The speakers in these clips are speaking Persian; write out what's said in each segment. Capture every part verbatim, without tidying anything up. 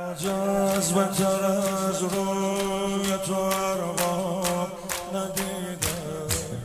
جذبتر از روی تو ارباب ندیدم،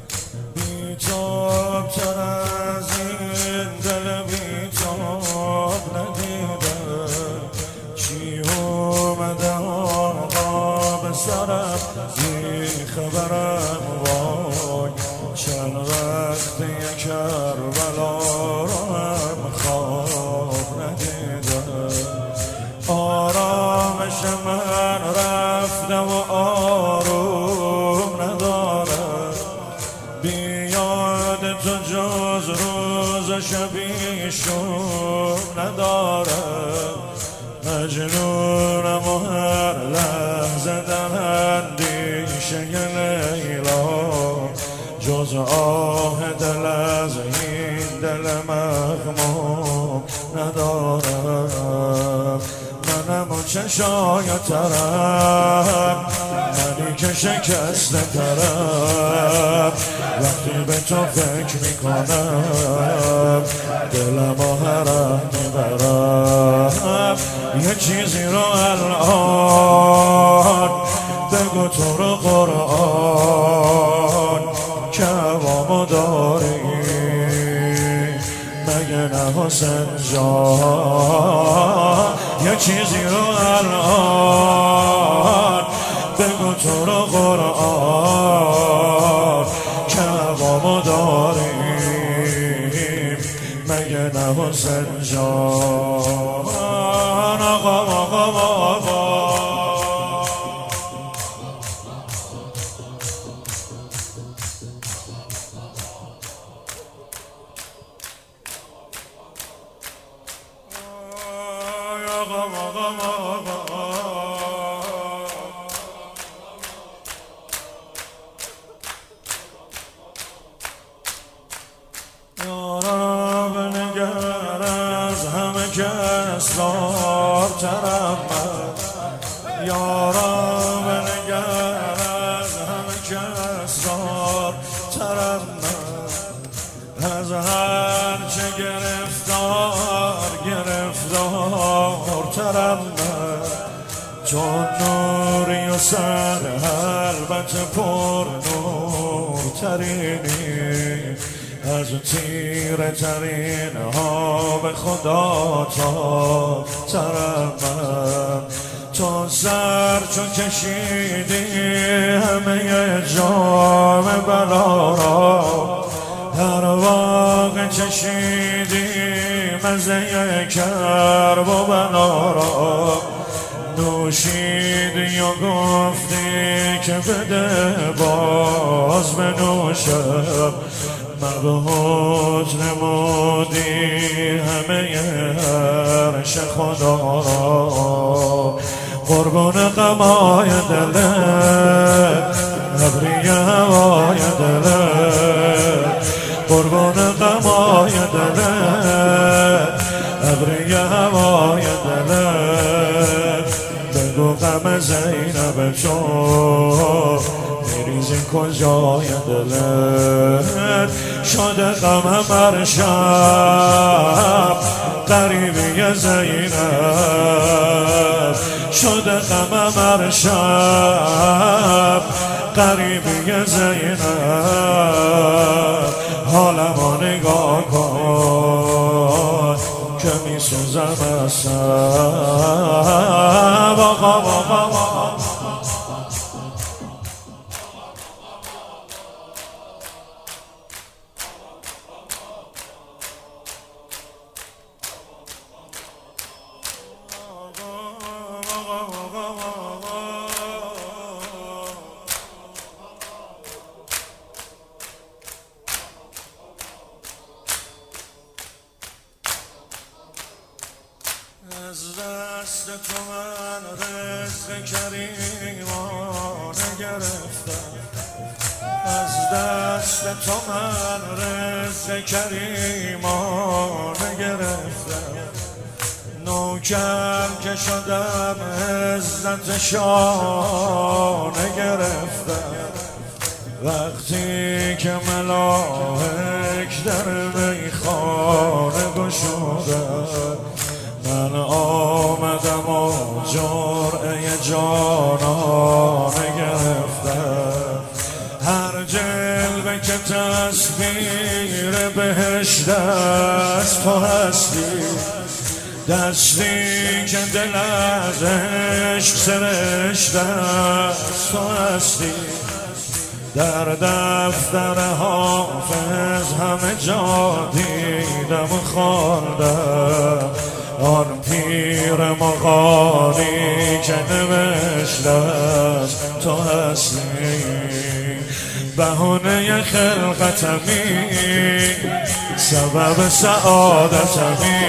بی‌تاب‌تر از این دل بی‌تاب ندیدم. چی اومده آقا به سرم بی خبرم وای، چند وقت یک کربلا رو هم خواب ندیدم. آرامش من رفته و آروم ندارم، بیاد تو جز روز شبیشون ندارم. مجنونم و هر لحظه در اندیشه لیلا، جز آه دل از این دل مغموم ندارم. منم و چشای ترم، منی که شکسته ترم، وقتی به تو فکر میکنم دلم و هرم میبرم. یه چیزی رو الان بگو تو رو قرآن که هوامو داری مگه نه حسین جان. یه چیزی رو الان بگو تو رو قرآن که هوامو داریم مگه نه حسین جان. آقا آقا آقا یارم نگر از همه که اسرارترم من، یارم نگر از همه که اسرارترم من، از هر چه گرفتار گرفتارترم من. چون نوری و سر البته پر نورترینی، از تیره ترین ها به خدا تا ترم من. تو سر چون کشیدی همه جام بلا را، هر واقع چشیدی مزه کرب و بلا را. نوشیدی و گفتی که بده باز بنوشم، مبهوت نمودی همه عرش خدا را. قربون غمای دلت ابری هوای دلت، قربون غمای دلت ابری هوای دلت. بگو غم زینب چون میریزی کجای دلت، شده غم هر شب قریبی زینب، شده غم هر شب قریبی زینب. حالمو نگاه کن که میسوزم از سب. آقا آقا آقا از دست تو من رزق کریمانه گرفتم، از دست تو من رزق کریمانه گرفتم. نوکر که شدم عزت شانه گرفتم، وقتی که ملائک در میخانه گشودن من آمدم و جرعه جانانه گرفتم، هر جلوه که تصویر بهشت است تو هستی، دستی که دل از عشق سرشته است تو هستی، در دفتر حافظ همه جا دیدم و خواندم آن پیر مغانی که نوشته است تو هستی، بهونه خلقتمی سبب سعادتمی،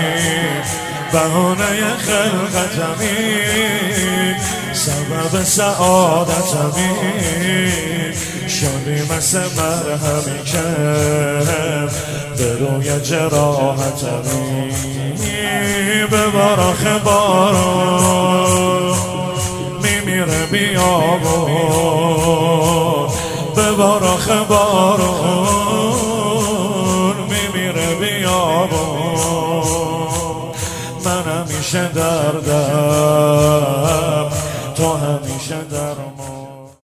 بهونه خلقتمی سبب سعادتمی، شدی مثل مرهمی که به روی جراحتمی، به براخ بارون میمیره بیابون، به براخ بارون میمیره بیابون، من همیشه دردم تو همیشه درمان.